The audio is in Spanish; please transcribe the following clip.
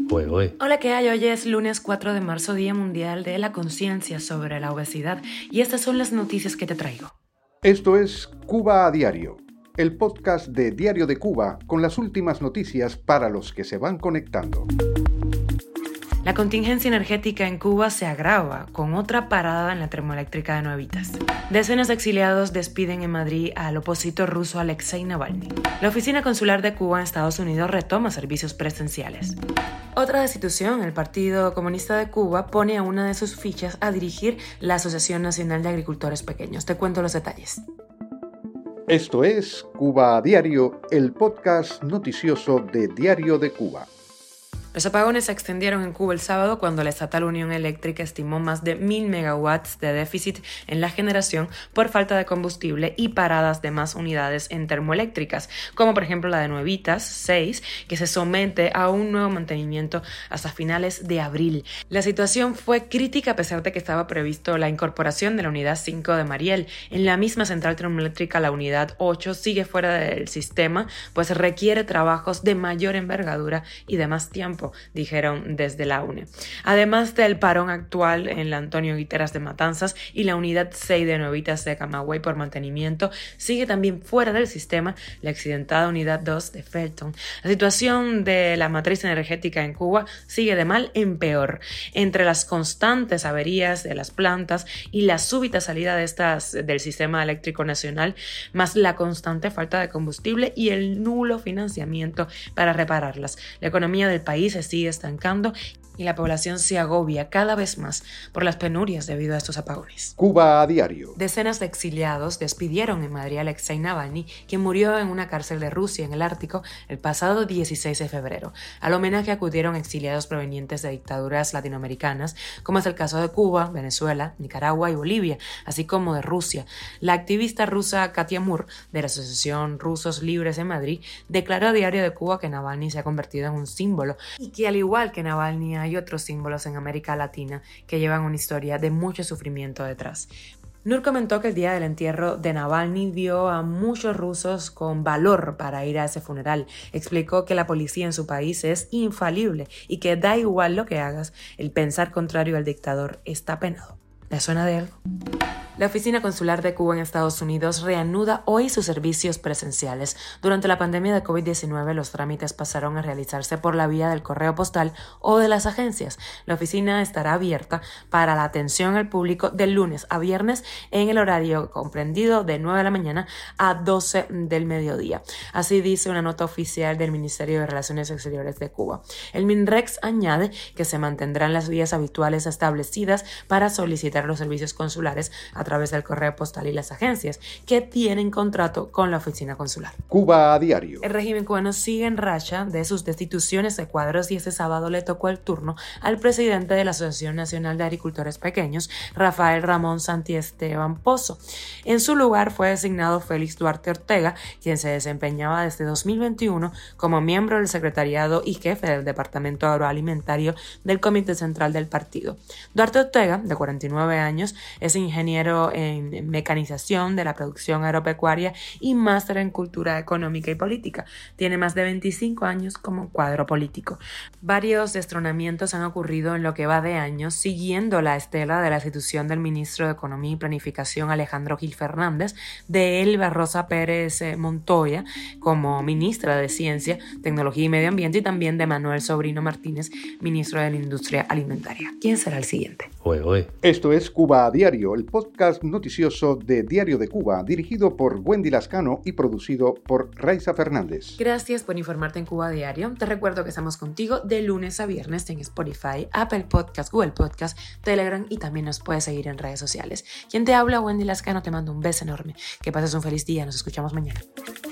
Hola, ¿qué hay? Hoy es lunes 4 de marzo, Día Mundial de la Conciencia sobre la Obesidad, y estas son las noticias que te traigo. Esto es Cuba a Diario, el podcast de Diario de Cuba con las últimas noticias para los que se van conectando. La contingencia energética en Cuba se agrava con otra parada en la termoeléctrica de Nuevitas. Decenas de exiliados despiden en Madrid al opositor ruso Alexei Navalny. La oficina consular de Cuba en Estados Unidos retoma servicios presenciales. Otra destitución, el Partido Comunista de Cuba pone a una de sus fichas a dirigir la Asociación Nacional de Agricultores Pequeños. Te cuento los detalles. Esto es Cuba a Diario, el podcast noticioso de Diario de Cuba. Los apagones se extendieron en Cuba el sábado cuando la estatal Unión Eléctrica estimó más de 1.000 megawatts de déficit en la generación por falta de combustible y paradas de más unidades en termoeléctricas, como por ejemplo la de Nuevitas 6, que se somete a un nuevo mantenimiento hasta finales de abril. La situación fue crítica a pesar de que estaba previsto la incorporación de la unidad 5 de Mariel. En la misma central termoeléctrica, la unidad 8 sigue fuera del sistema, pues requiere trabajos de mayor envergadura y de más tiempo, dijeron desde la UNE. Además del parón actual en la Antonio Guiteras de Matanzas y la unidad 6 de Nuevitas de Camagüey por mantenimiento, sigue también fuera del sistema la accidentada unidad 2 de Felton. La situación de la matriz energética en Cuba sigue de mal en peor. Entre las constantes averías de las plantas y la súbita salida de estas del sistema eléctrico nacional, más la constante falta de combustible y el nulo financiamiento para repararlas, la economía del país se sigue estancando y la población se agobia cada vez más por las penurias debido a estos apagones. Cuba a Diario. Decenas de exiliados despidieron en Madrid a Alexei Navalny, quien murió en una cárcel de Rusia en el Ártico el pasado 16 de febrero. Al homenaje acudieron exiliados provenientes de dictaduras latinoamericanas, como es el caso de Cuba, Venezuela, Nicaragua y Bolivia, así como de Rusia. La activista rusa Katia Mur, de la Asociación Rusos Libres en Madrid, declaró a Diario de Cuba que Navalny se ha convertido en un símbolo y que al igual que Navalny hay otros símbolos en América Latina que llevan una historia de mucho sufrimiento detrás. Nur comentó que el día del entierro de Navalny vio a muchos rusos con valor para ir a ese funeral. Explicó que la policía en su país es infalible y que da igual lo que hagas, el pensar contrario al dictador está penado. ¿Le suena de algo? La oficina consular de Cuba en Estados Unidos reanuda hoy sus servicios presenciales. Durante la pandemia de COVID-19, los trámites pasaron a realizarse por la vía del correo postal o de las agencias. La oficina estará abierta para la atención al público de lunes a viernes en el horario comprendido de 9 de la mañana a 12 del mediodía. Así dice una nota oficial del Ministerio de Relaciones Exteriores de Cuba. El MINREX añade que se mantendrán las vías habituales establecidas para solicitar los servicios consulares a través del correo postal y las agencias que tienen contrato con la oficina consular. Cuba a Diario. El régimen cubano sigue en racha de sus destituciones de cuadros y este sábado le tocó el turno al presidente de la Asociación Nacional de Agricultores Pequeños, Rafael Ramón Santiesteban Pozo. En su lugar fue designado Félix Duarte Ortega, quien se desempeñaba desde 2021 como miembro del secretariado y jefe del Departamento Agroalimentario del Comité Central del partido. Duarte Ortega, de 49 años, es ingeniero en mecanización de la producción agropecuaria y máster en cultura económica y política. Tiene más de 25 años como cuadro político. Varios destronamientos han ocurrido en lo que va de años, siguiendo la estela de la destitución del ministro de Economía y Planificación Alejandro Gil Fernández, de Elba Rosa Pérez Montoya como ministra de Ciencia, Tecnología y Medio Ambiente, y también de Manuel Sobrino Martínez, ministro de la Industria Alimentaria. ¿Quién será el siguiente? Esto es Cuba a Diario, el podcast noticioso de Diario de Cuba, dirigido por Wendy Lascano y producido por Raiza Fernández. Gracias por informarte en Cuba Diario. Te recuerdo que estamos contigo de lunes a viernes en Spotify, Apple Podcast, Google Podcast, Telegram y también nos puedes seguir en redes sociales. Quien te habla, Wendy Lascano, te mando un beso enorme. Que pases un feliz día. Nos escuchamos mañana.